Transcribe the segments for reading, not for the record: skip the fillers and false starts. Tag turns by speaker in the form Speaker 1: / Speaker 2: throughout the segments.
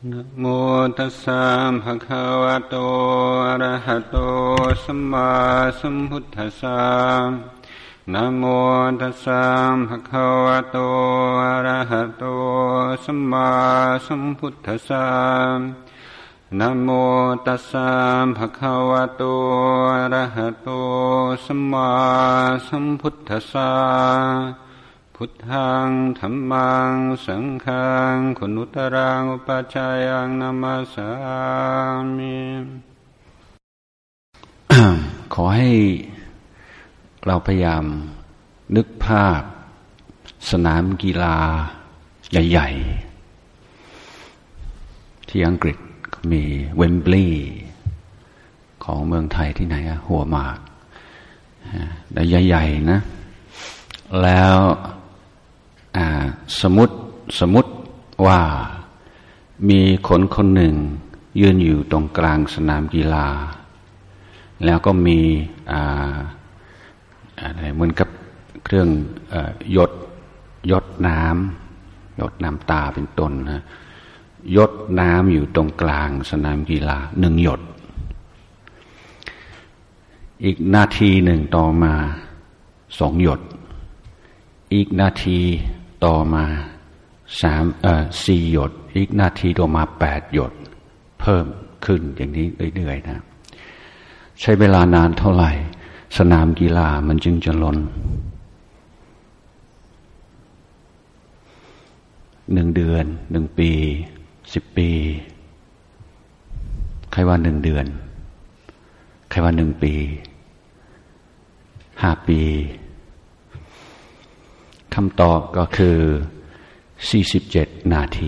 Speaker 1: นะโมตัสสะภะคะวะโตอะระหะโตสัมมาสัมพุทธัสสะนะโมตัสสะภะคะวะโตอะระหะโตสัมมาสัมพุทธัสสะนะโมตัสสะภะคะวะโตอะระหะโตสัมมาสัมพุทธัสสะพุทธังธัมมังสังฆังคุณุตรังอุปัชฌายังนามัสสามิ
Speaker 2: ขอให้เราพยายามนึกภาพสนามกีฬาใหญ่ๆที่อังกฤษมีเวมบลีย์ของเมืองไทยที่ไหนอะหัวหมากแต่ใหญ่ๆนะแล้วสมมุติว่ามีคนหนึ่งยืนอยู่ตรงกลางสนามกีฬาแล้วก็มีอะไรเหมือนกับเครื่องหยดน้ำตาเป็นต้นนะหยดน้ำอยู่ตรงกลางสนามกีฬา1 หยดอีกนาทีหนึ่งต่อมา2 หยดอีกนาทีต่อมา4 หยดอีกนาทีต่อมา8 หยดเพิ่มขึ้นอย่างนี้เรื่อยๆนะใช้เวลานานเท่าไหร่สนามกีฬามันจึงจะล้น1 เดือน1 ปี10 ปีใครว่า1 เดือนใครว่า1 ปี5 ปีคำตอบก็คือ47 นาที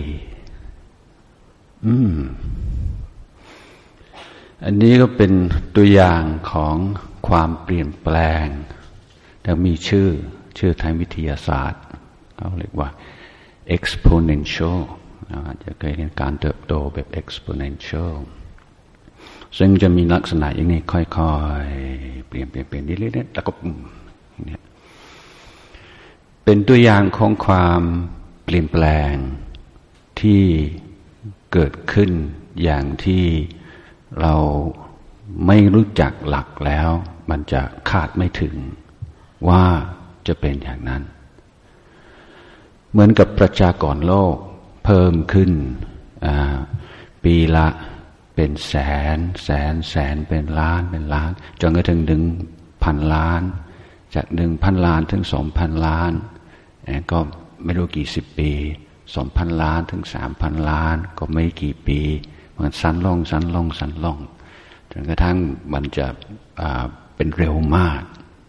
Speaker 2: อันนี้ก็เป็นตัวอย่างของความเปลี่ยนแปลงแต่มีชื่อทางวิทยาศาสตร์เขาเรียกว่า exponential อาจจะเคยเรียนการเติบโตแบบ exponential ซึ่งจะมีลักษณะอย่างนี้ค่อยๆเปลี่ยนเรื่อยๆแล้วก็อย่างนี้เป็นตัวอย่างของความเปลี่ยนแปลงที่เกิดขึ้นอย่างที่เราไม่รู้จักหลักแล้วมันจะคาดไม่ถึงว่าจะเป็นอย่างนั้นเหมือนกับประชากรโลกเพิ่มขึ้นปีละเป็นแสนเป็นล้านจนกระทั่ง1,000 ล้านจาก 1,000 ล้านถึง 2,000 ล้านก็ไม่รู้กี่10 ปี 2,000 ล้านถึง 3,000 ล้านก็ไม่กี่ปีมันสั้นลงจนกระทั่งมันจะเป็นเร็วมาก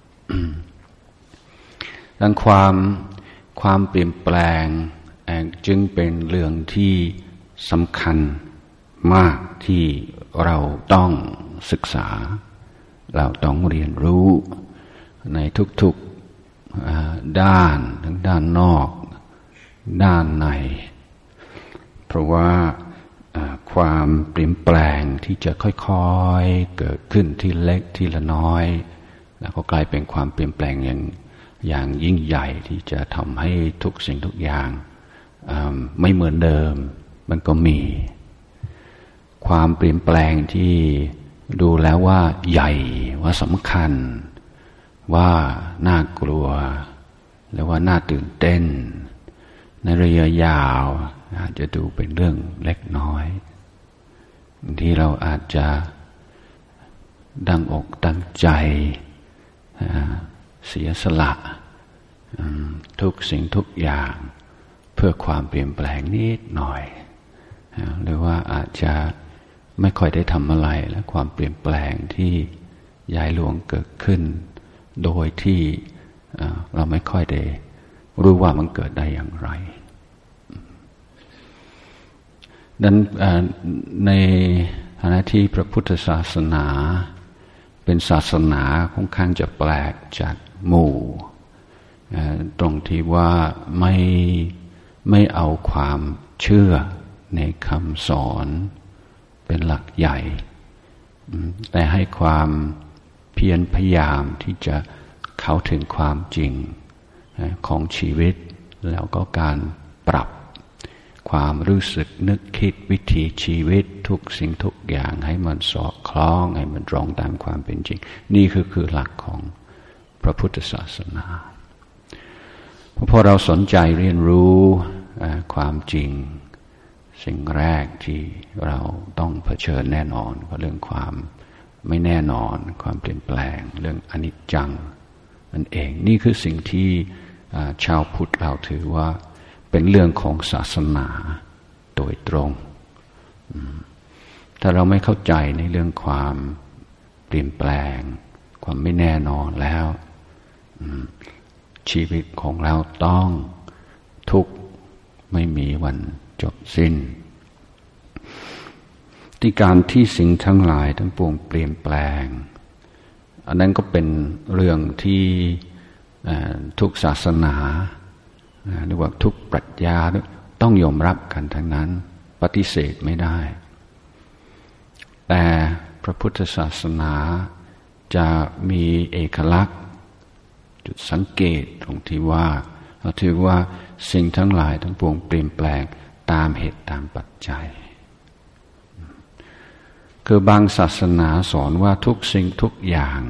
Speaker 2: ดังความเปลี่ยนแปลงจึงเป็นเรื่องที่สำคัญมากที่เราต้องศึกษาเราต้องเรียนรู้ในทุกๆด้านทั้งด้านนอกด้านในเพราะว่าความเปลี่ยนแปลงที่จะค่อยๆเกิดขึ้นที่เล็กทีละน้อยแล้วก็กลายเป็นความเปลี่ยนแปลงอย่างยิ่งใหญ่ที่จะทำให้ทุกสิ่งทุกอย่างไม่เหมือนเดิมมันก็มีความเปลี่ยนแปลงที่ดูแล้วว่าใหญ่ว่าสำคัญว่าน่ากลัวหรือว่าน่าตื่นเต้นในระยะยาวอาจจะดูเป็นเรื่องเล็กน้อยที่เราอาจจะดังอกดังใจเสียสละทุกสิ่งทุกอย่างเพื่อความเปลี่ยนแปลงนิดหน่อยหรือว่าอาจจะไม่ค่อยได้ทำอะไรและความเปลี่ยนแปลงที่ใหญ่หลวงเกิดขึ้นโดยที่เราไม่ค่อยได้รู้ว่ามันเกิดได้อย่างไรดังนั้นในฐานะที่พระพุทธศาสนาเป็นศาสนาค่อนข้างจะแปลกจากหมู่ตรงที่ว่าไม่เอาความเชื่อในคำสอนเป็นหลักใหญ่แต่ให้ความเพียรพยายามที่จะเข้าถึงความจริงของชีวิตแล้วก็การปรับความรู้สึกนึกคิดวิถีชีวิตทุกสิ่งทุกอย่างให้มันสอดคล้องให้มันตรงตามความเป็นจริงนี่คือหลักของพระพุทธศาสนาพอเราสนใจเรียนรู้ความจริงสิ่งแรกที่เราต้องเผชิญแน่นอนก็เรื่องความไม่แน่นอนความเปลี่ยนแปลงเรื่องอนิจจังนั่นเองนี่คือสิ่งที่ชาวพุทธเราถือว่าเป็นเรื่องของศาสนาโดยตรงถ้าเราไม่เข้าใจในเรื่องความเปลี่ยนแปลงความไม่แน่นอนแล้วชีวิตของเราต้องทุกข์ไม่มีวันจบสิ้นที่การที่สิ่งทั้งหลายทั้งปวงเปลี่ยนแปลงอันนั้นก็เป็นเรื่องที่ทุกศาสนาหรือว่าทุกปรัชญาต้องยอมรับกันทั้งนั้นปฏิเสธไม่ได้แต่พระพุทธศาสนาจะมีเอกลักษณ์จุดสังเกตตรงที่ว่าเราถือว่าสิ่งทั้งหลายทั้งปวงเปลี่ยนแปลงตามเหตุตามปัจจัยคือบางศาสนาสอนว่าทุกสิ่งทุกอย่าง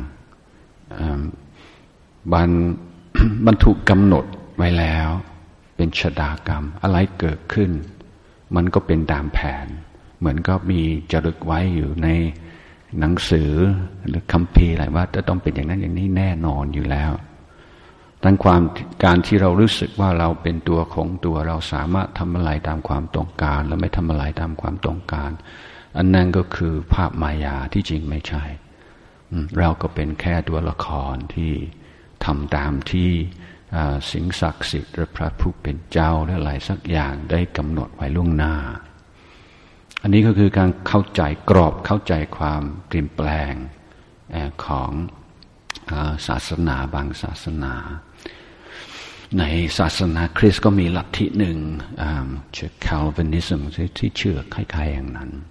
Speaker 2: มันถูกกำหนดไว้แล้วเป็นชะตากรรมอะไรเกิดขึ้นมันก็เป็นตามแผนเหมือนก็มีจารึกไว้อยู่ในหนังสือหรือคัมภีร์อะไรว่าจะต้องเป็นอย่างนั้นอย่างนี้แน่นอนอยู่แล้วทั้งการที่เรารู้สึกว่าเราเป็นตัวของตัวเราสามารถทำอะไรตามความต้องการและไม่ทำอะไรตามความต้องการอันนั้นก็คือภาพมายาที่จริงไม่ใช่เราก็เป็นแค่ตัวละครที่ทำตามที่สิ่งศักดิ์สิทธิ์หรือพระผู้เป็นเจ้าหรืออะไรสักอย่างได้กำหนดไว้ล่วงหน้าอันนี้ก็คือการเข้าใจกรอบเข้าใจความเปลี่ยนแปลงของศาสนาบางศาสนาในศาสนาคริสต์ก็มีลัทธิหนึ่งชื่อ Calvinism ที่เชื่อคล้ายๆอย่างนั้น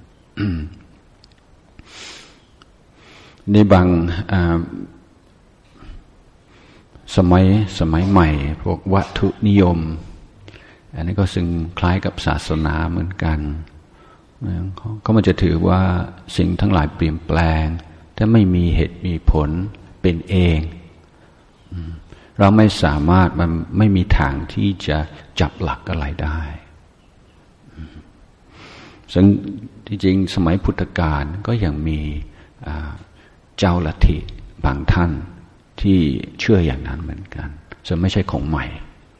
Speaker 2: ในบางสมัยใหม่พวกวัตถุนิยมอันนี้ก็ซึ่งคล้ายกับศาสนาเหมือนกันเขามันจะถือว่าสิ่งทั้งหลายเปลี่ยนแปลงถ้าไม่มีเหตุมีผลเป็นเองเราไม่สามารถมันไม่มีทางที่จะจับหลักอะไรได้ซึ่งที่จริงสมัยพุทธกาลก็ยังมีเจ้าลัทธิบางท่านที่เชื่ออย่างนั้นเหมือนกันซึ่งไม่ใช่ของใหม่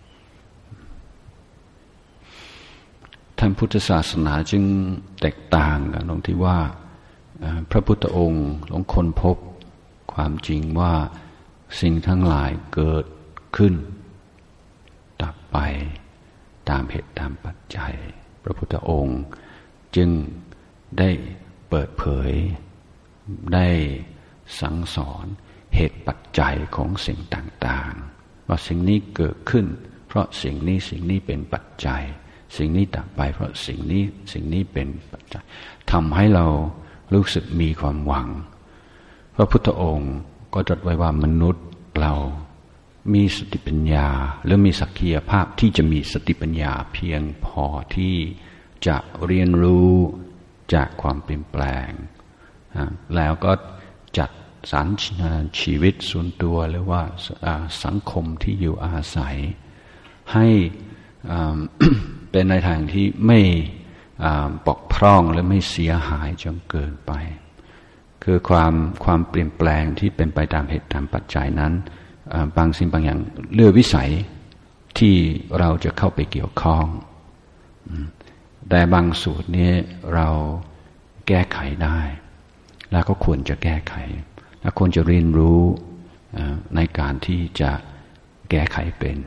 Speaker 2: ทางพุทธศาสนาจึงแตกต่างกันตรงที่ว่าพระพุทธองค์หลงค้นพบความจริงว่าสิ่งทั้งหลายเกิดขึ้นดับไปตามเหตุตามปัจจัยพระพุทธองค์จึงได้เปิดเผยได้สั่งสอนเหตุปัจจัยของสิ่งต่างๆว่าสิ่งนี้เกิดขึ้นเพราะสิ่งนี้เป็นปัจจัยสิ่งนี้ดับไปเพราะสิ่งนี้เป็นปัจจัยทำให้เรารู้สึกมีความหวังพระพุทธองค์ก็ตรัสไว้ว่ามนุษย์เรามีสติปัญญาหรือมีศักยภาพที่จะมีสติปัญญาเพียงพอที่จะเรียนรู้จากความเปลี่ยนแปลงแล้วก็จัดสรรชีวิตส่วนตัวหรือว่าสังคมที่อยู่อาศัยให้เป็นในทางที่ไม่ปกพร่องและไม่เสียหายจนเกินไปคือความเปลี่ยนแปลงที่เป็นไปตามเหตุตามปัจจัยนั้นบางสิ่งบางอย่างเลือกวิสัยที่เราจะเข้าไปเกี่ยวข้องแต่บางสูตรนี้เราแก้ไขได้แล้วก็ควรจะแก้ไขและควรจะเรียนรู้ในการที่จะแก้ไขเป็น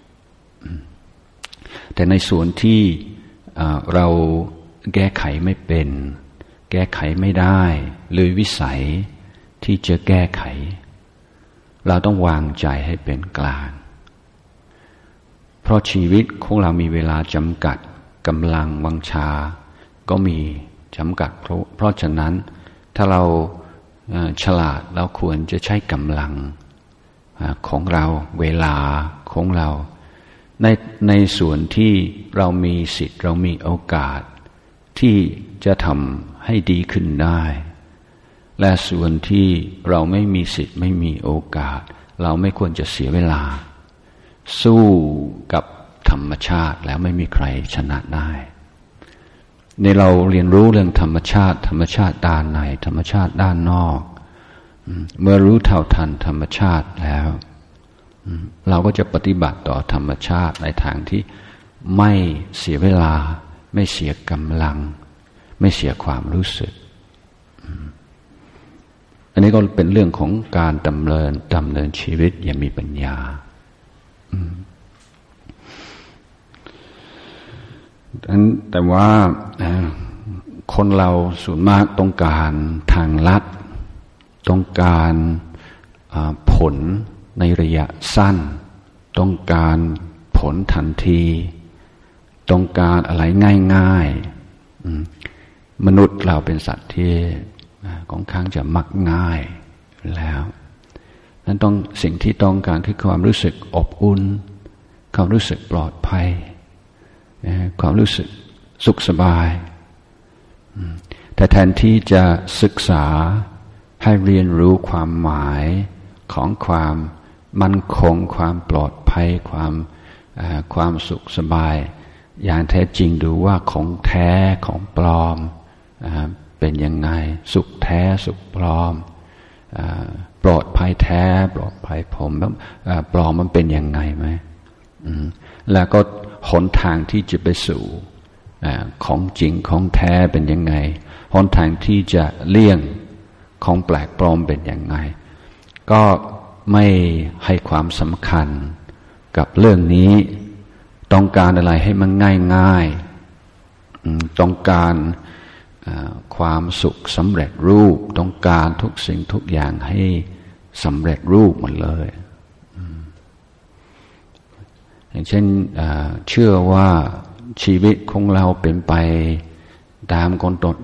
Speaker 2: แต่ในส่วนที่เราแก้ไขไม่เป็นแก้ไขไม่ได้เลยวิสัยที่จะแก้ไขเราต้องวางใจให้เป็นกลางเพราะชีวิตของเรามีเวลาจำกัดกำลังวังชาก็มีจำกัดเพราะฉะนั้นถ้าเราฉลาดเราควรจะใช้กำลังของเราเวลาของเราในส่วนที่เรามีสิทธิ์เรามีโอกาสที่จะทำให้ดีขึ้นได้และส่วนที่เราไม่มีสิทธิ์ไม่มีโอกาสเราไม่ควรจะเสียเวลาสู้กับธรรมชาติแล้วไม่มีใครชนะได้ในเราเรียนรู้เรื่องธรรมชาติด้านในธรรมชาติด้านนอกเมื่อรู้เท่าทันธรรมชาติแล้วเราก็จะปฏิบัติต่อธรรมชาติในทางที่ไม่เสียเวลาไม่เสียกำลังไม่เสียความรู้สึกอันนี้ก็เป็นเรื่องของการดำเนินชีวิตอย่างมีปัญญาแต่ว่าคนเราส่วนมากต้องการทางลัดต้องการผลในระยะสั้นต้องการผลทันทีต้องการอะไรง่ายๆมนุษย์เราเป็นสัตว์ที่ค่อนข้างจะมักง่ายแล้วนั้นสิ่งที่ต้องการคือความรู้สึกอบอุ่นความรู้สึกปลอดภัยความรู้สึกสุขสบายแต่แทนที่จะศึกษาให้เรียนรู้ความหมายของความมั่นคงความปลอดภัยความสุขสบายอย่างแท้จริงดูว่าของแท้ของปลอมเป็นยังไงสุขแท้สุขปลอมปลอดภัยแท้ปลอดภัยปลอมมันเป็นยังไงไหมแล้วก็หนทางที่จะไปสู่ของจริงของแท้เป็นยังไงหนทางที่จะเลี่ยงของแปลกปลอมเป็นยังไงก็ไม่ให้ความสำคัญกับเรื่องนี้ต้องการอะไรให้มันง่ายๆต้องการความสุขสำเร็จรูปต้องการทุกสิ่งทุกอย่างให้สำเร็จรูปหมดเลยอย่างเช่นเชื่อว่าชีวิตของเราเป็นไปตาม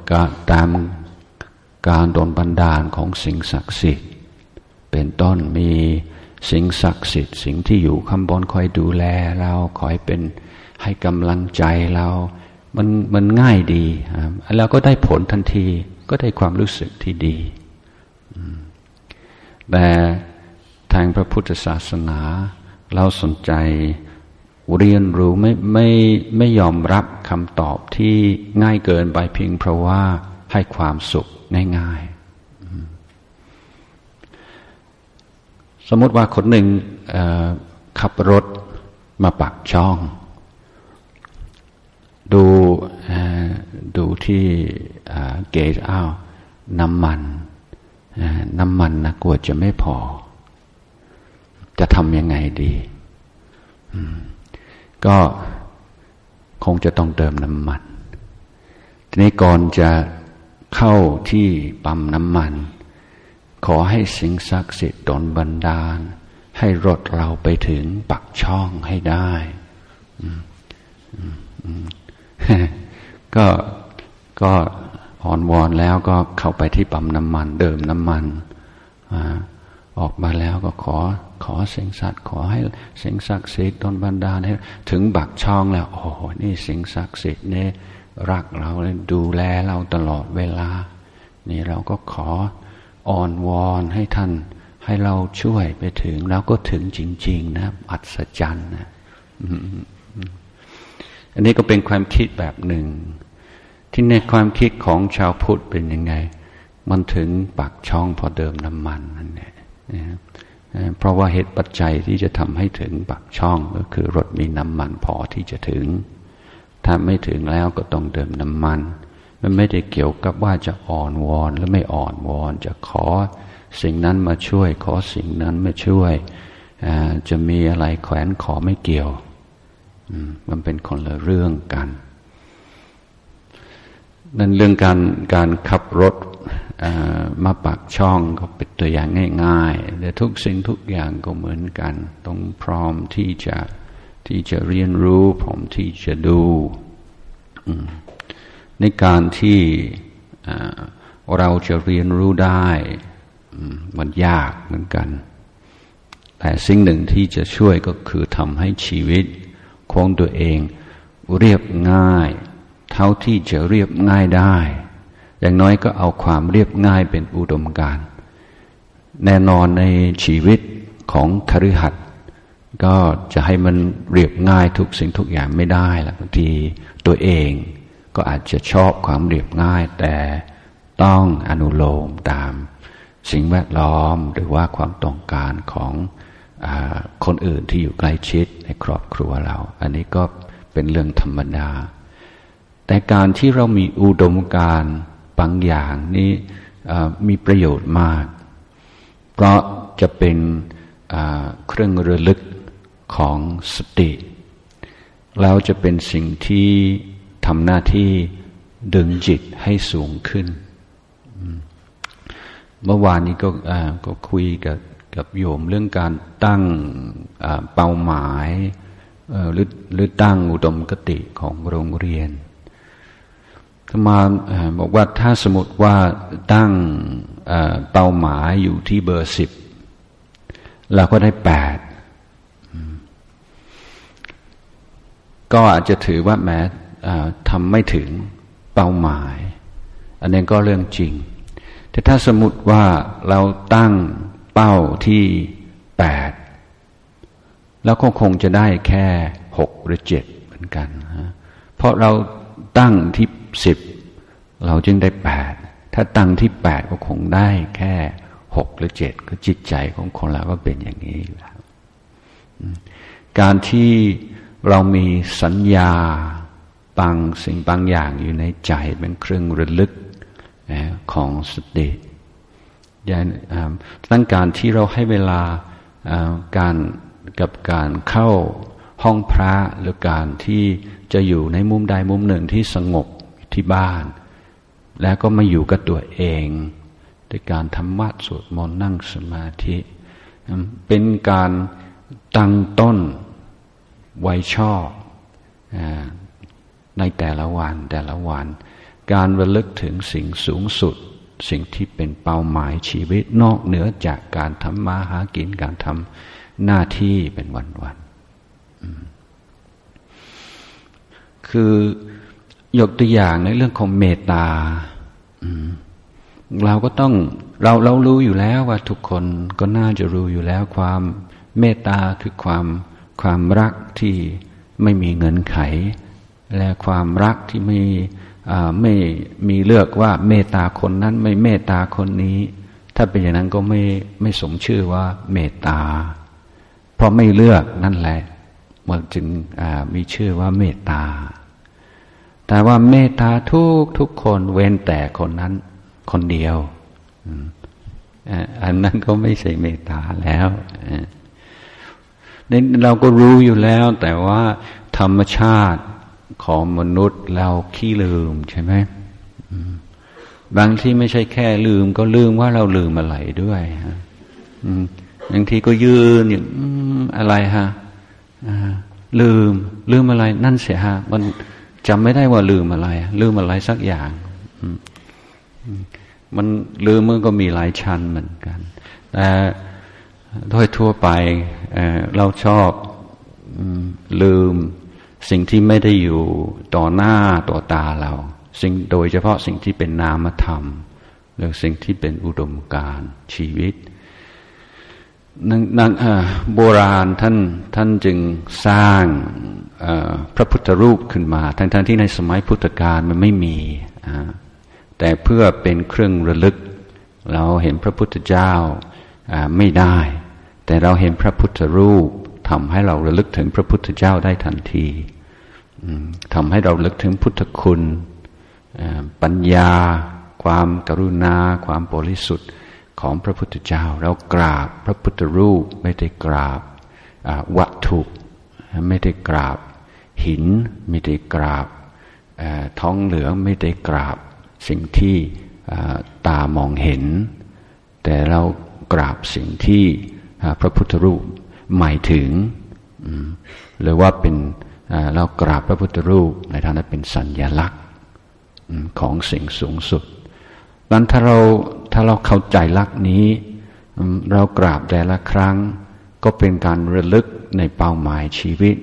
Speaker 2: การโดนบันดาลของสิ่งศักดิ์สิทธิ์เป็นต้นมีสิ่งศักดิ์สิทธิ์สิ่งที่อยู่ข้างบนคอยดูแลเราคอยเป็นให้กำลังใจเรามันง่ายดีแล้วก็ได้ผลทันทีก็ได้ความรู้สึกที่ดีแต่ทางพระพุทธศาสนาเราสนใจเรียนรู้ไม่ยอมรับคำตอบที่ง่ายเกินไปเพียงเพราะว่าให้ความสุขง่ายๆสมมติว่าคนหนึ่งขับรถมาปากช่องดูที่เกจน้ำมันนะกลัวจะไม่พอจะทำยังไงดีก็คงจะต้องเติมน้ำมันทีนี้ก่อนจะเข้าที่ปั๊มน้ำมันขอให้สิ่งศักดิ์สิทธิ์ดลบันดาลให้รถเราไปถึงปากช่องให้ได้ก็อ่อนวอนแล้วก็เข้าไปที่ปั๊มน้ำมันเดิมน้ำมันออกมาแล้วก็ขอสิ่งศักดิ์ขอให้สิ่งศักดิ์สิทธิ์ดลบันดาลให้ถึงปากช่องแล้วโอ้โหนี่สิ่งศักดิ์สิทธิ์นี่รักเราดูแลเราตลอดเวลานี่เราก็ขออ่อนวอนให้ท่านให้เราช่วยไปถึงแล้วก็ถึงจริงๆนะอัศจรรย์นะอันนี้ก็เป็นความคิดแบบหนึ่งที่ในความคิดของชาวพุทธเป็นยังไงมันถึงปากช่องพอเดิมน้ำมันนั่นแหละเพราะว่าเหตุปัจจัยที่จะทำให้ถึงปากช่องก็คือรถมีน้ำมันพอที่จะถึงถ้าไม่ถึงแล้วก็ต้องเติมน้ำมันมันไม่ได้เกี่ยวกับว่าจะอ่อนวอนหรือไม่อ่อนวอนจะขอสิ่งนั้นมาช่วยขอสิ่งนั้นมาช่วยจะมีอะไรแขวนขอไม่เกี่ยวมันเป็นคนละเรื่องกันนั่นเรื่องการขับรถมาปากช่องก็เป็นตัวอย่างง่ายๆแต่ทุกสิ่งทุกอย่างก็เหมือนกันต้องพร้อมที่จะเรียนรู้พร้อมที่จะดูในการที่เราจะเรียนรู้ได้มันยากเหมือนกันแต่สิ่งหนึ่งที่จะช่วยก็คือทำให้ชีวิตของตัวเองเรียบง่ายเท่าที่จะเรียบง่ายได้อย่างน้อยก็เอาความเรียบง่ายเป็นอุดมการณ์แน่นอนในชีวิตของคฤหัสถ์ก็จะให้มันเรียบง่ายทุกสิ่งทุกอย่างไม่ได้ละบางทีตัวเองก็อาจจะชอบความเรียบง่ายแต่ต้องอนุโลมตามสิ่งแวดล้อมหรือว่าความต้องการของคนอื่นที่อยู่ใกล้ชิดในครอบครัวเราอันนี้ก็เป็นเรื่องธรรมดาแต่การที่เรามีอุดมการณ์บางอย่างนี้มีประโยชน์มากเพราะจะเป็นเครื่องระลึกของสติแล้วจะเป็นสิ่งที่ทำหน้าที่ดึงจิตให้สูงขึ้นเมื่อวานนี้ก็คุยกับโยมเรื่องการตั้งเป้าหมายหรือตั้งอุดมคติของโรงเรียนมาบอกว่าถ้าสมมติว่าตั้งเป้าหมายอยู่ที่เบอร์ 10เราก็ได้8ก็อาจจะถือว่าแม้ทำไม่ถึงเป้าหมายอันนี้ก็เรื่องจริงแต่ถ้าสมมติว่าเราตั้งเป้าที่8แล้วก็คงจะได้แค่6หรือ7เหมือนกันเพราะเราตั้งที่10เราจึงได้8ถ้าตั้งที่8ก็คงได้แค่6หรือ7ก็จิตใจของคนเราก็เป็นอย่างนี้อยู่แล้วการที่เรามีสัญญาบางสิ่งบางอย่างอยู่ในใจเป็นเครื่องระลึกของสติตั้งการที่เราให้เวลาการเข้าห้องพระหรือการที่จะอยู่ในมุมใดมุมหนึ่งที่สงบที่บ้านแล้วก็มาอยู่กับตัวเองด้วยการทำวัดสวดมนต์นั่งสมาธิเป็นการตั้งต้นไว้ชอบในแต่ละวันการระลึกถึงสิ่งสูงสุดสิ่งที่เป็นเป้าหมายชีวิตนอกเหนือจากการทำมาหากินการทำหน้าที่เป็นวันๆคือยกตัวอย่างในเรื่องของเมตตาเราก็ต้องเรารู้อยู่แล้วว่าทุกคนก็น่าจะรู้อยู่แล้วความเมตตาคือความรักที่ไม่มีเงื่อนไขและความรักที่ไม่มีเลือกว่าเมตตาคนนั้นไม่เมตตาคนนี้ถ้าเป็นอย่างนั้นก็ไม่สมชื่อว่าเมตตาเพราะไม่เลือกนั่นแหละมันจึงมีชื่อว่าเมตตาแต่ว่าเมตตาทุกคนเว้นแต่คนนั้นคนเดียวอันนั้นก็ไม่ใช่เมตตาแล้วเราก็รู้อยู่แล้วแต่ว่าธรรมชาติของมนุษย์เราขี้ลืมใช่ไหมบางทีไม่ใช่แค่ลืมก็ลืมว่าเราลืมอะไรด้วยบางทีก็ยืนอย่างอะไรฮะลืมอะไรนั่นเสียฮะมันจำไม่ได้ว่าลืมอะไรสักอย่างมันลืมมันก็มีหลายชั้นเหมือนกันแต่โดยทั่วไปเราชอบลืมสิ่งที่ไม่ได้อยู่ต่อหน้าต่อตาเราโดยเฉพาะสิ่งที่เป็นนามธรรมหรือสิ่งที่เป็นอุดมการณ์ชีวิตโบราณท่านจึงสร้างพระพุทธรูปขึ้นมาทั้งที่ในสมัยพุทธกาลมันไม่มีแต่เพื่อเป็นเครื่องระลึกเราเห็นพระพุทธเจ้าไม่ได้แต่เราเห็นพระพุทธรูปทำให้เราระลึกถึงพระพุทธเจ้าได้ทันทีทำให้เราระลึกถึงพุทธคุณปัญญาความกรุณาความบริสุทธิ์ของพระพุทธเจ้าเรากราบพระพุทธรูปไม่ได้กราบวัตถุไม่ได้กราบหินไม่ได้กราบท้องเหลืองไม่ได้กราบสิ่งที่ตามองเห็นแต่เรากราบสิ่งที่พระพุทธรูปหมายถึงหรือว่าเป็นเรากราบพระพุทธรูปในฐานะเป็นสัญลักษณ์ของสิ่งสูงสุดนั้นถ้าเราเข้าใจหลักนี้เรากราบแต่ละครั้งก็เป็นการระลึกในเป้าหมายชีวิต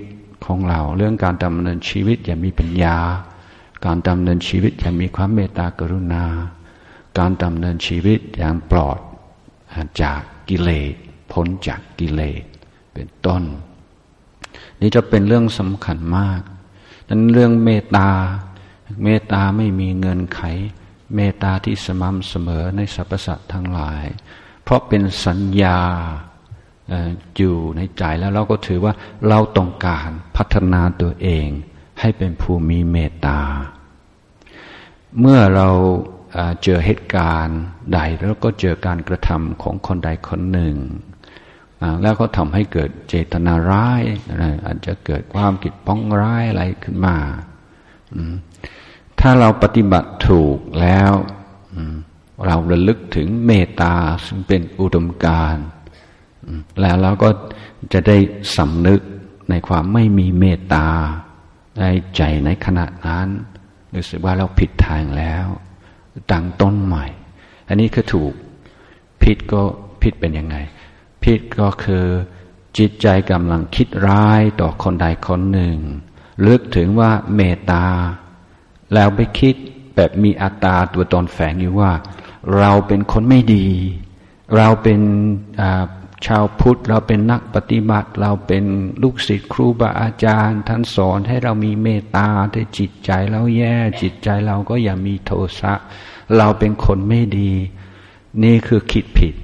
Speaker 2: ของเราเรื่องการดำเนินชีวิตอย่างมีปัญญาการดำเนินชีวิตอย่างมีความเมตตากรุณาการดำเนินชีวิตอย่างปลอดจากกิเลสพ้นจากกิเลสเป็นต้นนี่จะเป็นเรื่องสำคัญมากนั้นเรื่องเมตตาไม่มีเงื่อนไขเมตตาที่สม่ำเสมอในสรรพสัตว์ทั้งหลายเพราะเป็นสัญญาอยู่ในใจแล้วเราก็ถือว่าเราต้องการพัฒนาตัวเองให้เป็นผู้มีเมตตาเมื่อเราเจอเหตุการณ์ใดแล้วก็เจอการกระทำของคนใดคนหนึ่งแล้วก็ทำให้เกิดเจตนาร้ายอาจจะเกิดความคิดปองร้ายอะไรขึ้นมาถ้าเราปฏิบัติถูกแล้วเราระลึกถึงเมตตาซึ่งเป็นอุดมการณ์แล้วเราก็จะได้สำนึกในความไม่มีเมตตาในใจในขณะนั้นรู้สึกว่าเราผิดทางแล้วตั้งต้นใหม่อันนี้คือถูกผิดก็ผิดเป็นยังไงผิดก็คือจิตใจกำลังคิดร้ายต่อคนใดคนหนึ่งลึกถึงว่าเมตตาแล้วไปคิดแบบมีอัตตาตัวตนแฝงอยู่ว่าเราเป็นคนไม่ดีเราเป็นชาวพุทธเราเป็นนักปฏิบัติเราเป็นลูกศิษย์ครูบาอาจารย์ท่านสอนให้เรามีเมตตาแต่จิตใจเราแย่จิตใจเราก็อย่ามีโทสะเราเป็นคนไม่ดีนี่คือคิดผิด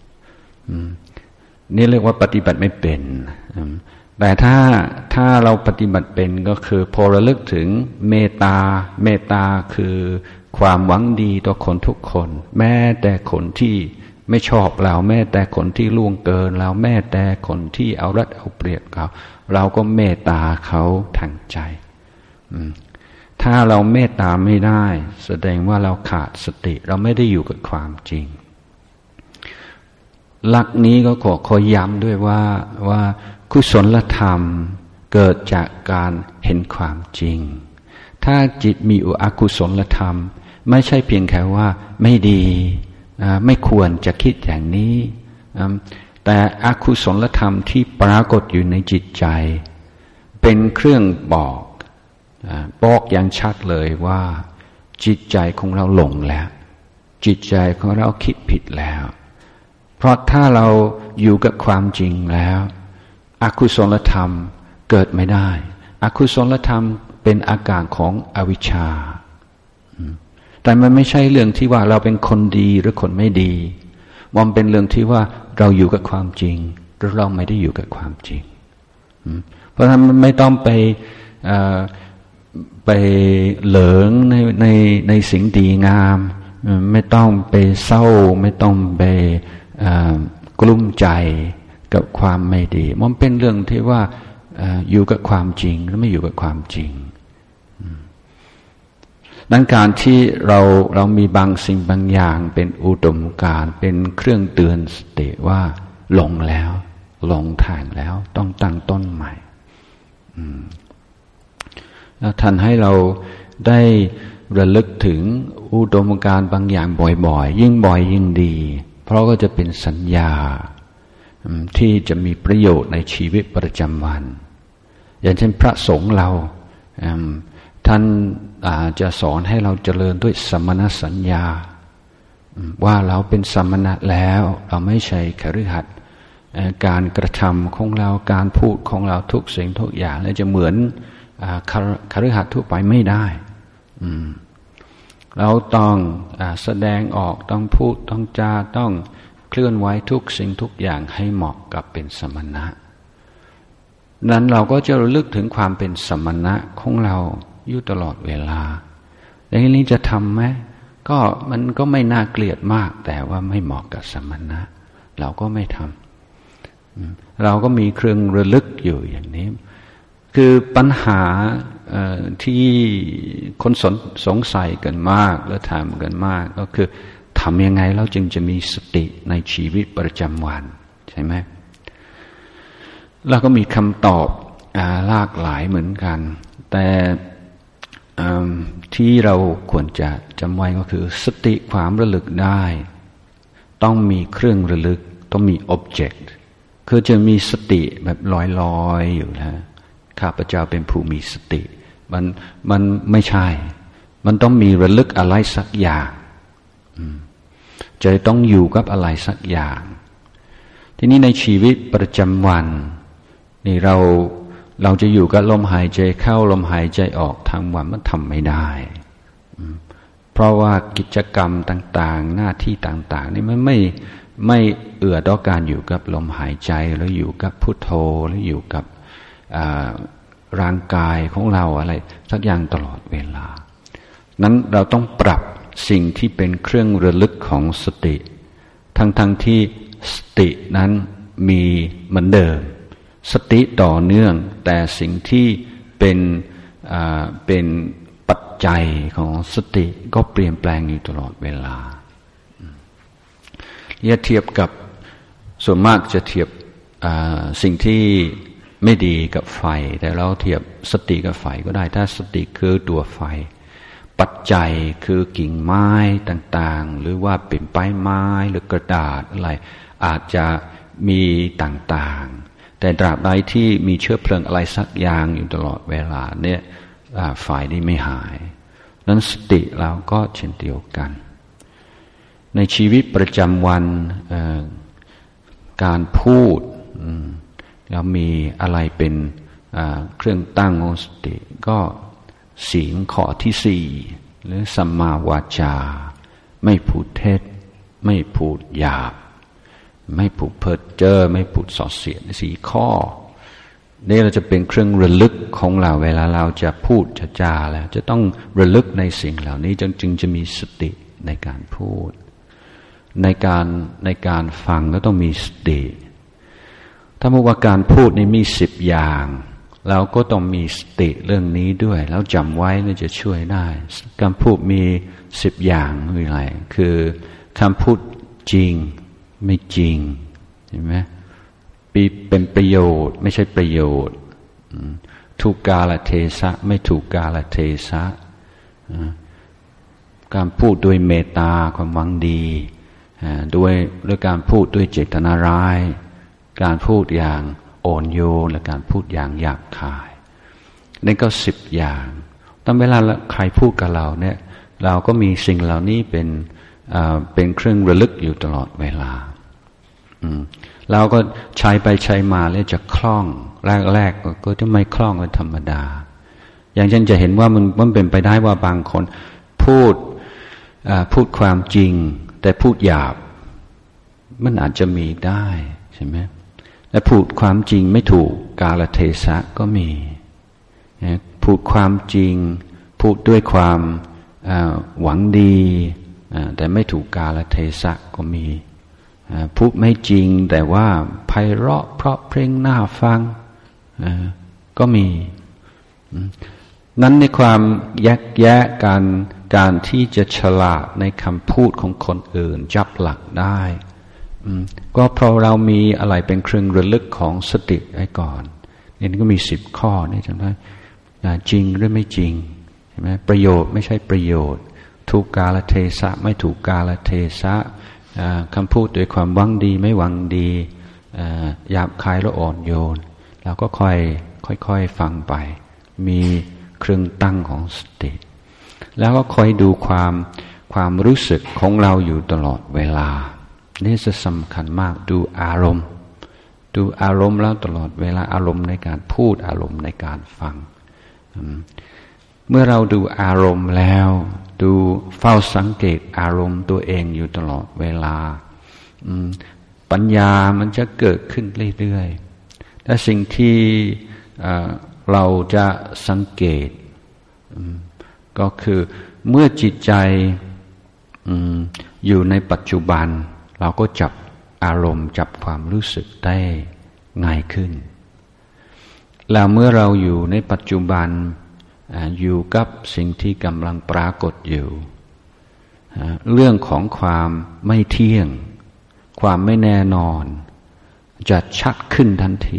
Speaker 2: นี่เรียกว่าปฏิบัติไม่เป็นแต่ถ้าเราปฏิบัติเป็นก็คือพอระลึกถึงเมตตาคือความหวังดีต่อคนทุกคนแม้แต่คนที่ไม่ชอบเราแม้แต่คนที่ล่วงเกินเราแม้แต่คนที่เอารัดเอาเปรียบเราก็เมตตาเขาทางใจถ้าเราเมตตาไม่ได้แสดงว่าเราขาดสติเราไม่ได้อยู่กับความจริงหลักนี้ก็ขอย้ำด้วยว่ากุศลธรรมเกิดจากการเห็นความจริงถ้าจิตมีอกุศลธรรมไม่ใช่เพียงแค่ว่าไม่ดีไม่ควรจะคิดอย่างนี้แต่อกุศลธรรมที่ปรากฏอยู่ในจิตใจเป็นเครื่องบอกอย่างชัดเลยว่าจิตใจของเราหลงแล้วจิตใจของเราคิดผิดแล้วเพราะถ้าเราอยู่กับความจริงแล้วอกุศลธรรมเกิดไม่ได้อกุศลธรรมเป็นอาการของอวิชชาแต่มันไม่ใช่เรื่องที่ว่าเราเป็นคนดีหรือคนไม่ดีมันเป็นเรื่องที่ว่าเราอยู่กับความจริงหรือเราไม่ได้อยู่กับความจริงเพราะฉะนั้นไม่ต้องไปเหลิงในสิ่งดีงามไม่ต้องไปเศร้าไม่ต้องไปกลุ้มใจกับความไม่ดีมันเป็นเรื่องที่ว่าอยู่กับความจริงหรือไม่อยู่กับความจริงดังการที่เรามีบางสิ่งบางอย่างเป็นอุดมการณ์เป็นเครื่องเตือนสติว่าหลงแล้วหลงทางแล้วต้องตั้งต้นใหม่แล้วท่านให้เราได้ระลึกถึงอุดมการณ์บางอย่างบ่อยๆยิ่งบ่อยยิ่งดีเพราะก็จะเป็นสัญญาที่จะมีประโยชน์ในชีวิตประจำวันอย่างเช่นพระสงฆ์เราท่านจะสอนให้เราเจริญด้วยสมณสัญญาว่าเราเป็นสมณะแล้วเราไม่ใช่คฤหัสถ์การกระทำของเราการพูดของเราทุกสิ่งทุกอย่างแล้วจะเหมือนคฤหัสถ์ทั่วไปไม่ได้เราต้องแสดงออกต้องพูดต้องจาต้องเคลื่อนไหวทุกสิ่งทุกอย่างให้เหมาะกับเป็นสมณะนั้นเราก็จะระลึกถึงความเป็นสมณะของเราอยู่ตลอดเวลาอย่างนี้จะทำไหมก็มันก็ไม่น่าเกลียดมากแต่ว่าไม่เหมาะกับสมณะเราก็ไม่ทำเราก็มีเครื่องระลึกอยู่อย่างนี้คือปัญหาที่คนสงสัยกันมากและถามกันมากก็คือทำยังไงเราจึงจะมีสติในชีวิตประจำวันใช่ไหมเราก็มีคำตอบหลากหลายเหมือนกันแต่ที่เราควรจะจำไว้ก็คือสติความระลึกได้ต้องมีเครื่องระลึกต้องมี object คือจะมีสติแบบลอยๆอยู่แล้วข้าพเจ้าเป็นผู้มีสติมันไม่ใช่มันต้องมีระลึกอะไรสักอย่างจะต้องอยู่กับอะไรสักอย่างทีนี้ในชีวิตประจำวันนี่เราจะอยู่กับลมหายใจเข้าลมหายใจออกทั้งวันมันทำไม่ได้เพราะว่ากิจกรรมต่างๆหน้าที่ต่างๆนี่มันไม่เอื้อต่อการอยู่กับลมหายใจแล้วอยู่กับพุทโธแล้วอยู่กับร่างกายของเราอะไรสักอย่างตลอดเวลานั้นเราต้องปรับสิ่งที่เป็นเครื่องระลึกของสติทั้งที่สตินั้นมีเหมือนเดิมสติต่อเนื่องแต่สิ่งที่เป็นปัจจัยของสติก็เปลี่ยนแปลงอยู่ตลอดเวลาอย่าเทียบกับส่วนมากจะเทียบสิ่งที่ไม่ดีกับไฟแต่เราเทียบสติกับไฟก็ได้ถ้าสติคือตัวไฟปัจจัยคือกิ่งไม้ต่างๆหรือว่าเป็นใบไม้หรือกระดาษอะไรอาจจะมีต่างๆแต่ตราบใดที่มีเชื้อเพลิงอะไรสักอย่างอยู่ตลอดเวลาเนี่ยไฟนี้ไม่หายนั้นสติเราก็เช่นเดียวกันในชีวิตประจำวันการพูดแล้วมีอะไรเป็นเครื่องตั้งของสติก็ศีลข้อที่สี่หรือสัมมาวาจาไม่พูดเท็จไม่พูดหยาบไม่พูดเพ้อเจ้อไม่พูดส่อเสียดสี่ข้อนี่เราจะเป็นเครื่องระลึกของเราเวลาเราจะพูดจะจาแล้วจะต้องระลึกในสิ่งเหล่านี้จึงจะมีสติในการพูดในการฟังก็ต้องมีสติถ้าบอกว่าการพูดนี่มี10 อย่างเราก็ต้องมีสติเรื่องนี้ด้วยแล้วจำไว้แล้วจะช่วยได้การพูดมี10 อย่างคืออะไรคือคำพูดจริงไม่จริงเห็นไหมเป็นประโยชน์ไม่ใช่ประโยชน์ถูกกาลเทศะไม่ถูกกาลเทศะการพูดด้วยเมตตาความหวังดีด้วยการพูดด้วยเจตนาร้ายการพูดอย่างอ่อนโยนและการพูดอย่างหยาบคายนั่นก็10 อย่างตอนเวลาใครพูดกับเราเนี่ยเราก็มีสิ่งเหล่านี้เป็นเครื่องระลึกอยู่ตลอดเวลาเราก็ใช้ไปใช้มาแล้วจะคล่องแรกๆก็จะไม่คล่องเป็นธรรมดาอย่างเช่นจะเห็นว่ามันเป็นไปได้ว่าบางคนพูดความจริงแต่พูดหยาบมันอาจจะมีได้ใช่ไหมและพูดความจริงไม่ถูกกาลเทศะก็มีพูดความจริงพูดด้วยความหวังดีแต่ไม่ถูกกาลเทศะก็มีพูดไม่จริงแต่ว่าไพเราะเพราะเพลงน่าฟังก็มีนั้นในความแยกแยะการที่จะฉลาดในคำพูดของคนอื่นจับหลักได้ก็เพราะเรามีอะไรเป็นเครื่องระลึกของสติไว้ก่อนนี่ก็มี10 ข้อนี่จำได้จริงหรือไม่จริงใช่ไหมประโยชน์ไม่ใช่ประโยชน์ถูกกาลเทศะไม่ถูกกาลเทศะคำพูดด้วยความหวังดีไม่หวังดีหยาบคายและอ่อนโยนเราก็ค่อยฟังไปมีเครื่องตั้งของสติแล้วก็คอยดูความรู้สึกของเราอยู่ตลอดเวลานี่จะสำคัญมากดูอารมณ์แล้วตลอดเวลาอารมณ์ในการพูดอารมณ์ในการฟังเมื่อเราดูอารมณ์แล้วดูเฝ้าสังเกตอารมณ์ตัวเองอยู่ตลอดเวลาปัญญามันจะเกิดขึ้นเรื่อยๆและสิ่งที่เราจะสังเกตก็คือเมื่อจิตใจอยู่ในปัจจุบันเราก็จับอารมณ์จับความรู้สึกได้ง่ายขึ้นแล้วเมื่อเราอยู่ในปัจจุบันอยู่กับสิ่งที่กำลังปรากฏอยู่เรื่องของความไม่เที่ยงความไม่แน่นอนจะชัดขึ้นทันที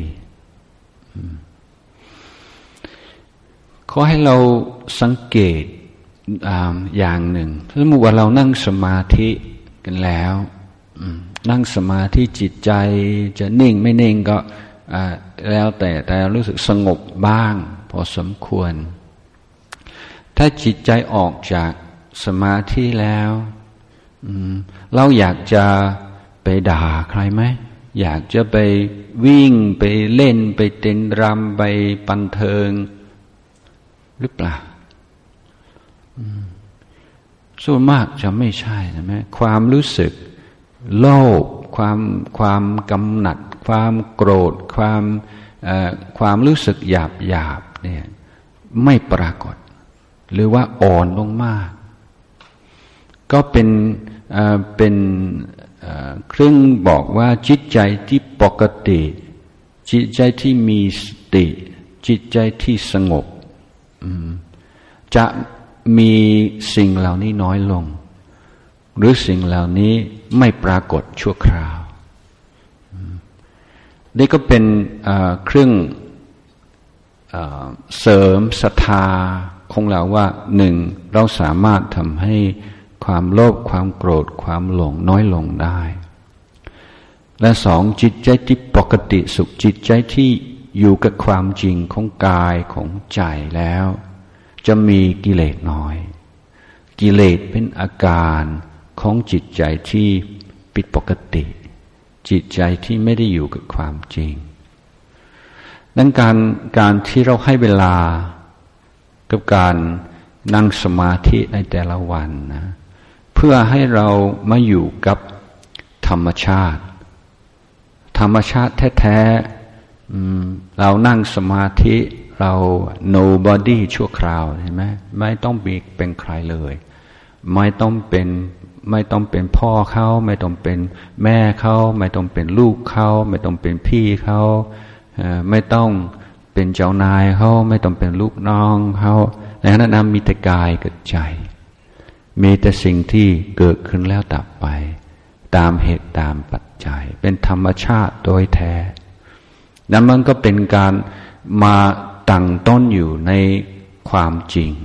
Speaker 2: ขอให้เราสังเกตอย่างหนึ่งสมมติว่าเรานั่งสมาธิกันแล้วนั่งสมาธิจิตใจจะนิ่งไม่นิ่งก็แล้วแต่รู้สึกสงบบ้างพอสมควรถ้าจิตใจออกจากสมาธิแล้วเราอยากจะไปด่าใครไหมอยากจะไปวิ่งไปเล่นไปเต้นรำไปบันเทิงหรือเปล่าส่วนมากจะไม่ใช่นะแม่ความรู้สึกโลภความกำหนัดความโกรธความรู้สึกหยาบเนี่ยไม่ปรากฏหรือว่าอ่อนลงมากก็เป็นเครื่องบอกว่าจิตใจที่ปกติจิตใจที่มีสติจิตใจที่สงบจะมีสิ่งเหล่านี้น้อยลงหรือสิ่งเหล่านี้ไม่ปรากฏชั่วคราวนี่ก็เป็นเครื่องเสริมศรัทธาของเราว่าหนึ่งเราสามารถทำให้ความโลภความโกรธความหลงน้อยลงได้และสองจิตใจที่ปกติสุขจิตใจที่อยู่กับความจริงของกายของใจแล้วจะมีกิเลสน้อยกิเลสเป็นอาการของจิตใจที่ผิดปกติจิตใจที่ไม่ได้อยู่กับความจริงดังการที่เราให้เวลากับการนั่งสมาธิในแต่ละวันนะเพื่อให้เรามาอยู่กับธรรมชาติแท้ๆเรานั่งสมาธิเรา nobody ชั่วคราวเห็นไหมไม่ต้องเป็นใครเลยไม่ต้องเป็นพ่อเขาไม่ต้องเป็นแม่เขาไม่ต้องเป็นลูกเขาไม่ต้องเป็นพี่เขาไม่ต้องเป็นเจ้านายเขาไม่ต้องเป็นลูกน้องเขาในขณะนั้นมีแต่กายกับใจมีแต่สิ่งที่เกิดขึ้นแล้วดับไปตามเหตุตามปัจจัยเป็นธรรมชาติโดยแท้นั้นมันก็เป็นการมาตั้งต้นอยู่ในความจริง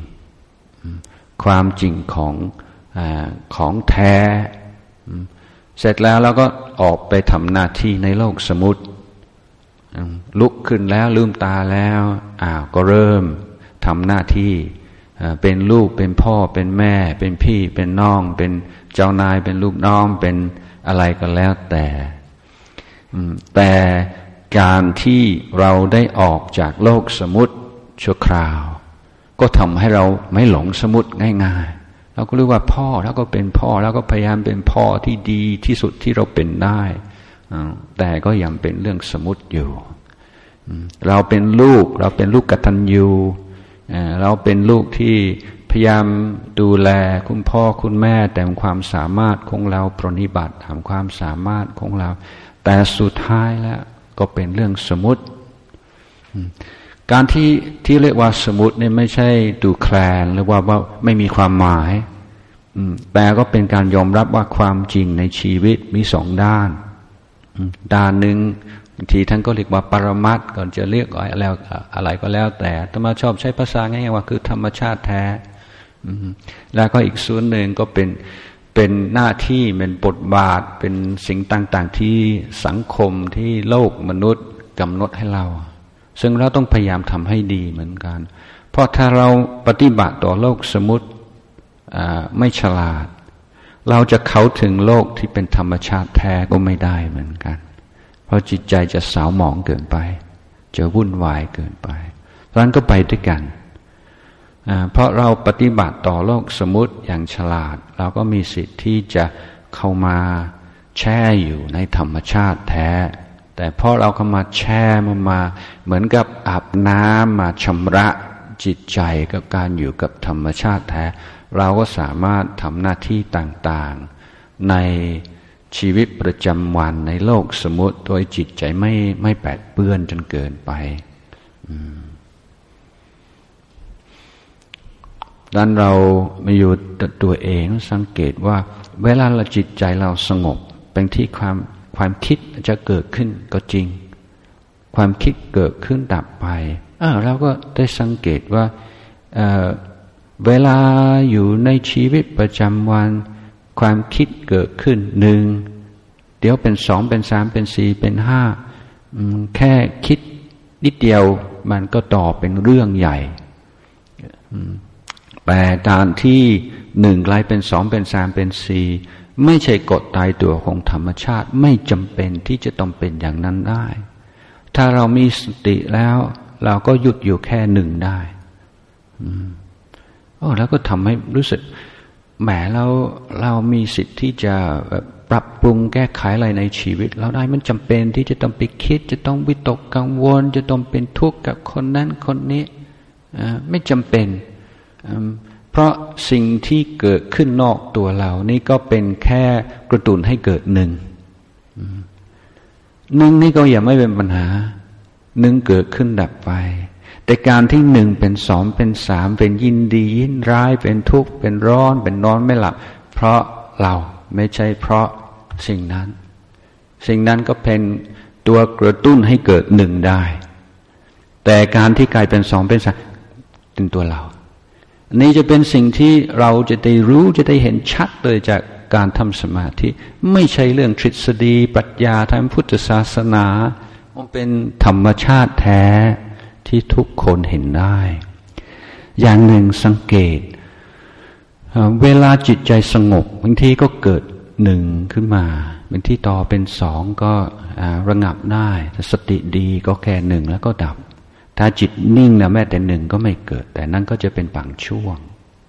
Speaker 2: ของแท้เสร็จแล้วเราก็ออกไปทำหน้าที่ในโลกสมมุติลุกขึ้นแล้วลืมตาแล้วก็เริ่มทำหน้าที่เป็นลูกเป็นพ่อเป็นแม่เป็นพี่เป็นน้องเป็นเจ้านายเป็นลูกน้องเป็นอะไรก็แล้วแต่การที่เราได้ออกจากโลกสมมุติชั่วคราวก็ทำให้เราไม่หลงสมมุติง่ายๆเราก็รู้ว่าพ่อแล้วก็เป็นพ่อแล้วก็พยายามเป็นพ่อที่ดีที่สุดที่เราเป็นได้แต่ก็ยังเป็นเรื่องสมมุติอยู่เราเป็นลูกกตัญญูเราเป็นลูกที่พยายามดูแลคุณพ่อคุณแม่แต่ความสามารถของเราปรนนิบัติตามความสามารถของเราแต่สุดท้ายแล้วก็เป็นเรื่องสมมุติการที่เรียกว่าสมมุติเนี่ยไม่ใช่ดูแคลนหรือว่าไม่มีความหมายแต่ก็เป็นการยอมรับว่าความจริงในชีวิตมีสองด้านหนึ่งบางทีท่านก็เรียกว่าปรมัตถ์ก่อนจะเรียกอะไรก็แล้วแต่อาตมาชอบใช้ภาษาง่ายๆว่าคือธรรมชาติแท้แล้วก็อีกส่วนหนึ่งก็เป็นหน้าที่เป็นบทบาทเป็นสิ่งต่างๆที่สังคมที่โลกมนุษย์กำหนดให้เราซึ่งเราต้องพยายามทำให้ดีเหมือนกันเพราะถ้าเราปฏิบัติต่อโลกสมมุติไม่ฉลาดเราจะเข้าถึงโลกที่เป็นธรรมชาติแท้ก็ไม่ได้เหมือนกันเพราะจิตใจจะสาวหมองเกินไปจะวุ่นวายเกินไปเพราะฉะนั้นก็ไปด้วยกันเพราะเราปฏิบัติต่อโลกสมมุติอย่างฉลาดเราก็มีสิทธิ์ที่จะเข้ามาแช่อยู่ในธรรมชาติแท้แต่พอเราเข้ามาแช่มาเหมือนกับอาบน้ำมาชำระจิตใจกับการอยู่กับธรรมชาติแท้เราก็สามารถทำหน้าที่ต่างๆในชีวิตประจำวันในโลกสมมุติโดยจิตใจไม่แปดเปื้อนจนเกินไปดังนั้นเรามาอยู่ตัวเองสังเกตว่าเวลาเราจิตใจเราสงบเป็นที่ความคิดจะเกิดขึ้นก็จริงความคิดเกิดขึ้นดับไปเราก็ได้สังเกตว่าเวลาอยู่ในชีวิตประจำวันความคิดเกิดขึ้นหนึ่งเดี๋ยวเป็นสองเป็นสามเป็นสี่เป็นห้าแค่คิดนิดเดียวมันก็ต่อเป็นเรื่องใหญ่แต่การที่หนึ่งกลายเป็นสองเป็นสามเป็นสี่ไม่ใช่กฎตายตัวของธรรมชาติไม่จำเป็นที่จะต้องเป็นอย่างนั้นได้ถ้าเรามีสติแล้วเราก็หยุดอยู่แค่หนึ่งได้แล้วก็ทำให้รู้สึกแหมเรามีสิทธิ์ที่จะปรับปรุงแก้ไขอะไรในชีวิตเราได้มันจำเป็นที่จะต้องไปคิดจะต้องวิตกกังวลจะต้องเป็นทุกข์กับคนนั้นคนนี้ไม่จำเป็นเพราะสิ่งที่เกิดขึ้นนอกตัวเรานี่ก็เป็นแค่กระตุ้นให้เกิดหนึ่งนี่ก็ยังไม่เป็นปัญหาหนึ่งเกิดขึ้นดับไปแต่การที่หนึ่งเป็นสองเป็นสามเป็นยินดียินร้ายเป็นทุกข์เป็นร้อนเป็นนอนไม่หลับเพราะเราไม่ใช่เพราะสิ่งนั้นก็เป็นตัวกระตุ้นให้เกิดหนึ่งได้แต่การที่กลายเป็นสองเป็นสามเป็นตัวเราอันนี้จะเป็นสิ่งที่เราจะได้รู้จะได้เห็นชัดเลยจากการทำสมาธิไม่ใช่เรื่องทฤษฎีปรัชญาทางพุทธศาสนามันเป็นธรรมชาติแท้ที่ทุกคนเห็นได้อย่างหนึ่งสังเกตเวลาจิตใจสงบบางทีก็เกิดหนึ่งขึ้นมาบางทีต่อเป็นสองก็ระงับได้ถ้าสติดีก็แค่หนึ่งแล้วก็ดับถ้าจิตนิ่งนะแม้แต่หนึ่งก็ไม่เกิดแต่นั่นก็จะเป็นบางช่วง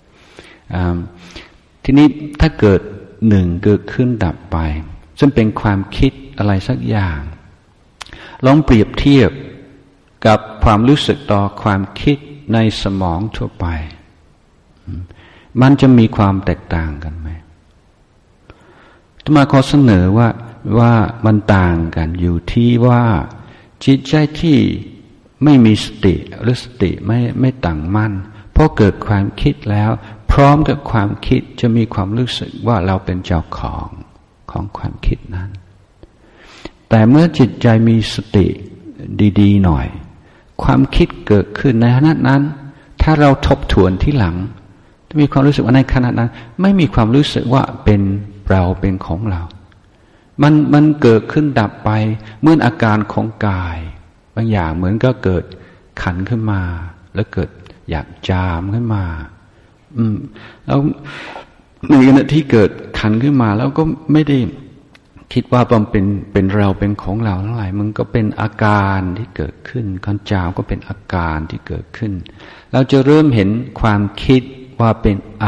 Speaker 2: ทีนี้ถ้าเกิดหนึ่งเกิดขึ้นดับไปซึ่งเป็นความคิดอะไรสักอย่างลองเปรียบเทียบกับความรู้สึกต่อความคิดในสมองทั่วไปมันจะมีความแตกต่างกันไหมอาตมาขอเสนอว่ามันต่างกันอยู่ที่ว่าจิตใจที่ไม่มีสติหรือสติไม่ตั้งมั่นพอเกิดความคิดแล้วพร้อมกับความคิดจะมีความรู้สึกว่าเราเป็นเจ้าของความคิดนั้นแต่เมื่อจิตใจมีสติดีๆหน่อยความคิดเกิดขึ้นในขณะนั้นถ้าเราทบทวนที่หลังจะมีความรู้สึกว่าในขณะนั้นไม่มีความรู้สึกว่าเป็นเราเป็นของเรามันเกิดขึ้นดับไปเหมือนอาการของกายบางอย่างเหมือนก็เกิดขันขึ้นมาแล้วเกิดอยากจามขึ้นมาแล้วในขณะที่เกิดขันขึ้นมาแล้วก็ไม่ได้คิดว่าเป็นเราเป็นของเราเท่าไหร่มันก็เป็นอาการที่เกิดขึ้นการจามก็เป็นอาการที่เกิดขึ้นเราจะเริ่มเห็นความคิดว่าเป็นอา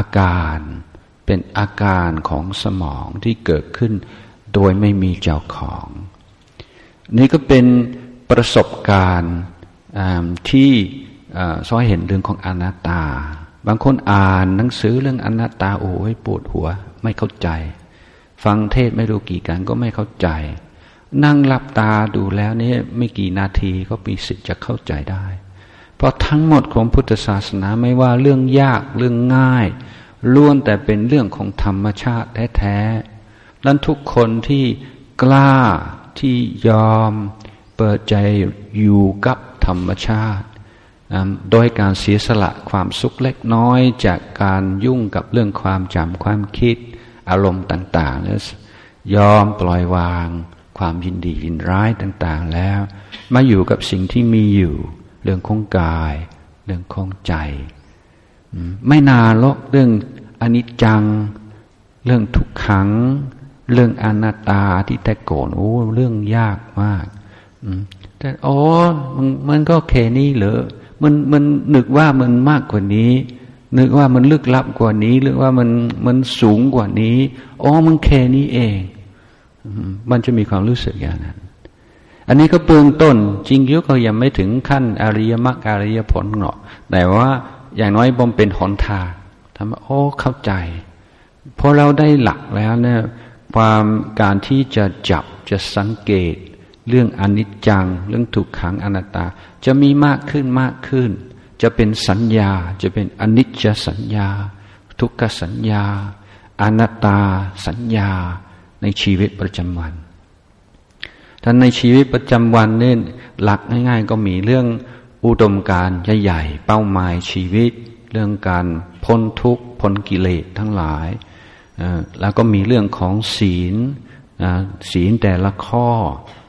Speaker 2: การของสมองที่เกิดขึ้นโดยไม่มีเจ้าของนี่ก็เป็นประสบการณ์ที่สอนเห็นเรื่องของอนัตตาบางคนอ่านหนังสือเรื่องอนัตตาโอ้ยปวดหัวไม่เข้าใจฟังเทศไม่รู้กี่กันก็ไม่เข้าใจนั่งหลับตาดูแล้วนี่ไม่กี่นาทีก็มีสิทธิ์จะเข้าใจได้เพราะทั้งหมดของพุทธศาสนาไม่ว่าเรื่องยากเรื่องง่ายล้วนแต่เป็นเรื่องของธรรมชาติแท้ๆนั้นทุกคนที่กล้าที่ยอมเปิดใจอยู่กับธรรมชาติโดยการเสียสละความสุขเล็กน้อยจากการยุ่งกับเรื่องความจำความคิดอารมณ์ต่างๆแล้วยอมปล่อยวางความยินดียินร้ายต่างๆแล้วมาอยู่กับสิ่งที่มีอยู่เรื่องของกายเรื่องของใจไม่นานหรอกเรื่องอนิจจังเรื่องทุกขังเรื่องอนัตตาที่แต่ก่อนเรื่องยากมากแต่มันก็แค่นี้เหรอมันนึกว่ามันมากกว่านี้นึกว่ามันลึกลับกว่านี้หรือว่ามันสูงกว่านี้มันแค่นี้เองมันจะมีความรู้สึกอย่างนั้นอันนี้ก็เบื้องต้นจริงๆก็ยังไม่ถึงขั้นอริยมรรคอริยผลหรอกแต่ว่าอย่างน้อยบ่มเป็นหนทางทำให้เข้าใจพอเราได้หลักแล้วเนี่ยความการที่จะจับจะสังเกตเรื่องอนิจจังเรื่องทุกขังอนัตตาจะมีมากขึ้นจะเป็นสัญญาจะเป็นอนิจจสัญญาทุกขสัญญาอนัตตาสัญญาในชีวิตประจำวันท่านในชีวิตประจำวันเนี่ยหลักง่ายๆก็มีเรื่องอุดมการณ์ใหญ่ๆเป้าหมายชีวิตเรื่องการพ้นทุกข์พ้นกิเลสทั้งหลายแล้วก็มีเรื่องของศีลแต่ละข้อ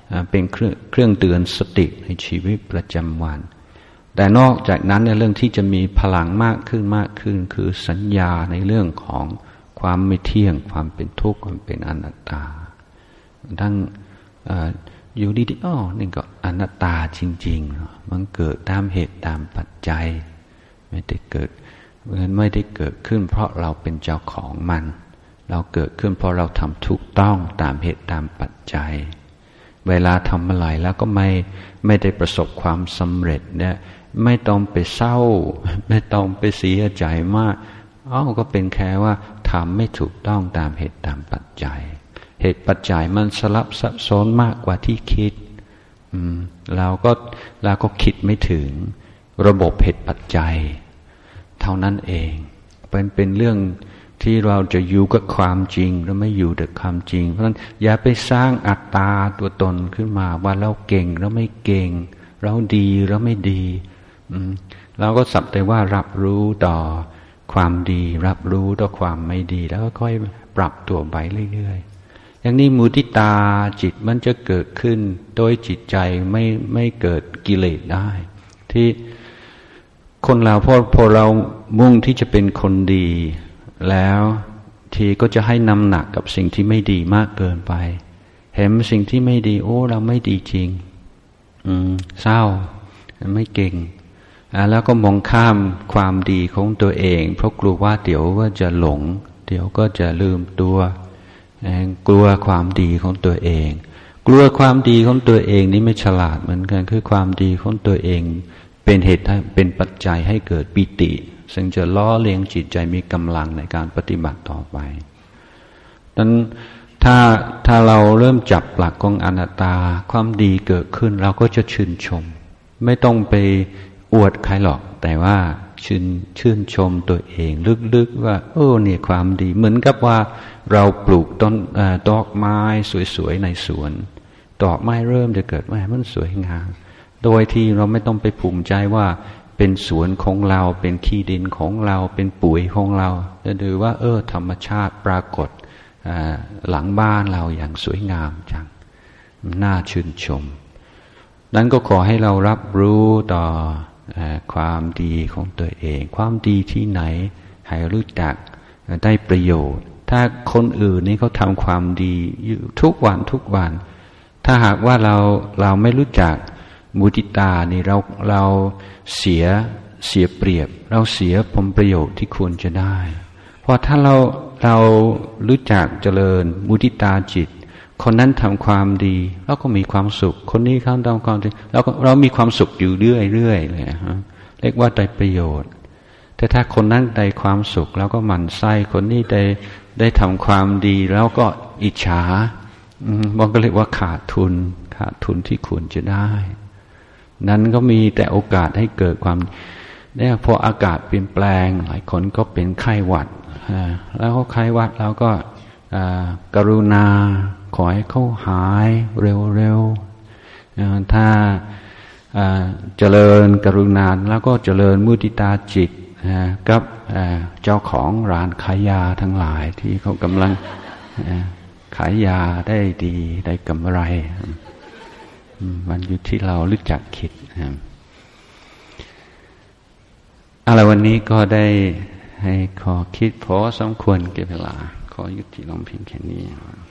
Speaker 2: เป็นเครื่องเตือนสติในชีวิตประจำวันแต่นอกจากนั้นในเรื่องที่จะมีพลังมากขึ้นคือสัญญาในเรื่องของความไม่เที่ยงความเป็นทุกข์ความเป็นอนัตตาทั้งอยู่ดีๆนี่ก็อนัตตาจริงๆมันเกิดตามเหตุตามปัจจัยไม่ได้เกิดขึ้นเพราะเราเป็นเจ้าของมันเราเกิดขึ้นเพราะเราทำถูกต้องตามเหตุตามปัจจัยเวลาทำอะไรแล้วก็ไม่ได้ประสบความสำเร็จเนี่ยไม่ต้องไปเศร้าไม่ต้องไปเสียใจมากก็เป็นแค่ว่าทำไม่ถูกต้องตามเหตุตามปัจจัยเหตุปัจจัยมันสลับซับซ้อนมากกว่าที่คิดเราก็คิดไม่ถึงระบบเหตุปัจจัยเท่านั้นเองเป็นเรื่องที่เราจะอยู่กับความจริงหรือไม่อยู่กับความจริงเพราะฉะนั้นอย่าไปสร้างอัตตาตัวตนขึ้นมาว่าเราเก่งแล้วไม่เก่งเราดีแล้วไม่ดีเราก็สักแต่ว่ารับรู้ต่อความดีรับรู้ต่อความไม่ดีแล้วก็ค่อยปรับตัวไปเรื่อยๆอย่างนี้มุทิตาจิตมันจะเกิดขึ้นโดยจิตใจไม่เกิดกิเลสได้ที่คนเราพอเรามุ่งที่จะเป็นคนดีแล้วทีก็จะให้น้ำหนักกับสิ่งที่ไม่ดีมากเกินไปเห็นสิ่งที่ไม่ดีเราไม่ดีจริงเศร้าไม่เก่งแล้วก็มองข้ามความดีของตัวเองเพราะกลัวว่าเดี๋ยวก็จะหลงเดี๋ยวก็จะลืมตัวกลัวความดีของตัวเองกลัวความดีของตัวเองนี่ไม่ฉลาดเหมือนกันคือความดีของตัวเองเป็นเหตุเป็นปัจจัยให้เกิดปิติซึ่งจะล้อเลียงจิตใจมีกำลังในการปฏิบัติต่อไปนั้นถ้าเราเริ่มจับหลักของอนัตตาความดีเกิดขึ้นเราก็จะชื่นชมไม่ต้องไปอวดใครหรอกแต่ว่าชื่นชมตัวเองลึกๆว่าเนี่ยความดีเหมือนกับว่าเราปลูกต้นดอกไม้สวยๆในสวนดอกไม้เริ่มจะเกิดมามันสวยงามโดยที่เราไม่ต้องไปภูมิใจว่าเป็นสวนของเราเป็นขี้ดินของเราเป็นปุ๋ยของเราจะดูว่าธรรมชาติปรากฏหลังบ้านเราอย่างสวยงามจังน่าชื่นชมนั้นก็ขอให้เรารับรู้ต่อความดีของตัวเองความดีที่ไหนให้รู้จักได้ประโยชน์ถ้าคนอื่นนี่เขาทำความดีอยู่ทุกวันถ้าหากว่าเราไม่รู้จักมุทิตานี่เราเสียเปรียบเราเสียผลประโยชน์ที่ควรจะได้เพราะถ้าเรารู้จักเจริญมุทิตาจิตคนนั้นทำความดีเราก็มีความสุขคนนี้เขาทำความดีเรามีความสุขอยู่เรื่อยเลยเรียกว่าได้ประโยชน์แต่ถ้าคนนั้นได้ความสุขแล้วก็หมั่นไส้คนนี้ได้ทำความดีแล้วก็อิจฉามันก็เรียกว่าขาดทุนที่ควรจะได้นั้นก็มีแต่โอกาสให้เกิดความเนี่ยพออากาศเปลี่ยนแปลงหลายคนก็เป็นไข้หวัดแล้วก็ไข้หวัดแล้วก็กรุณาขอให้เขาหายเร็วๆถ้าเจริญกรุณาแล้วก็เจริญมุทิตาจิตกับเจ้าของร้านขายยาทั้งหลายที่เขากำลังขายยาได้ดีได้กำไรมันอยู่ที่เรารู้จักคิดอะไรวันนี้ก็ได้ให้ขอคิดพอสมควรเก็บเวลาขอยุติลงเพียงแค่นี้